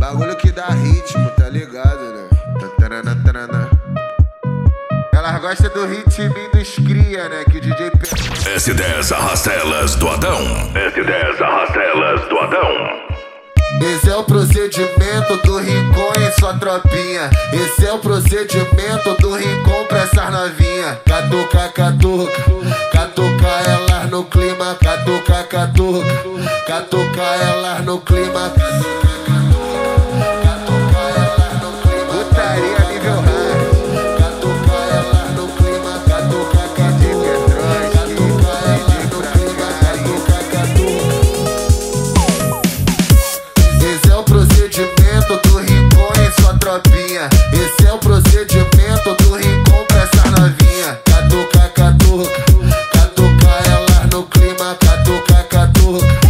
Bagulho que dá ritmo, tá ligado, né? Tatarana, tarana. Elas gostam do ritmo dos cria, né? Que o DJ S10 arrasta elas do Adão. S10 arrasta elas do Adão. Esse é o procedimento do Rincon e sua tropinha. Esse é o procedimento do Rincon pra essas novinha. Catuca, catuca, catuca elas no clima. Catuca, catuca, catuca elas no clima. Catuca elas no clima. Putaria nível hard. Catuca elas no clima. Catuca, catuca, catuca elas no clima. Catuca, catuca. Esse é o procedimento do Rincon e sua tropinha. Esse é o procedimento do Rincon pra essa novinha. Catuca, catuca, catuca elas no clima. Catuca, catuca.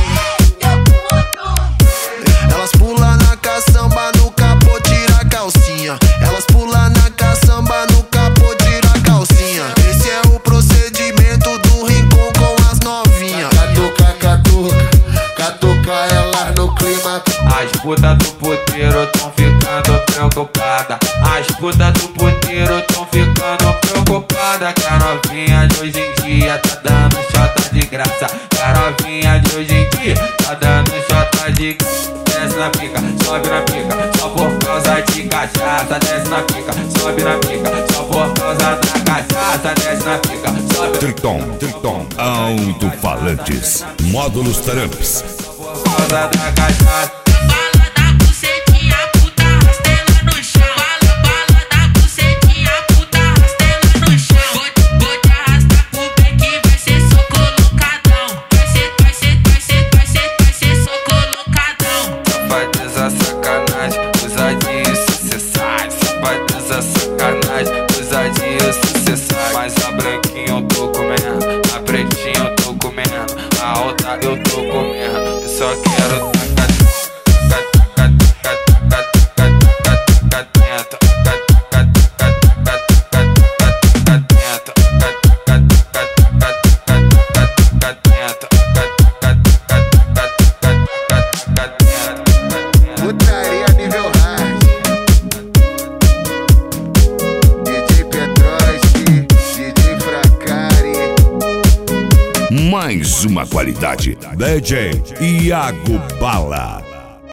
Elas pulam na caçamba, no capô tira a calcinha. Elas pulam na caçamba, no capô tira a calcinha. Esse é o procedimento do Rincon com as novinhas. Catuca, catuca, catuca elas no clima. As putas do puteiro tão ficando preocupada. As putas do puteiro tão ficando preocupada. Que a novinha de hoje em dia tá dando chota de graça. Que a novinha de hoje em dia tá dando chota de graça. Desce na pica, sobe na pica, só por causa de cachaça. Desce na pica, sobe na pica, só por causa da cachaça. Desce na pica, sobe. Triton, alto-falantes, módulos Tramps. Só por causa da cachaça. Sacanagem, ousadia sucessais. Safadeza, sacanagem, ousadia sucessais. Mas a branquinha eu tô comendo, a pretinha eu tô comendo, a alta eu tô comendo. Eu só quero tacar putaria nível hard. DJ Petroski, DJ Fracari. Mais uma qualidade. DJ Iago Bala.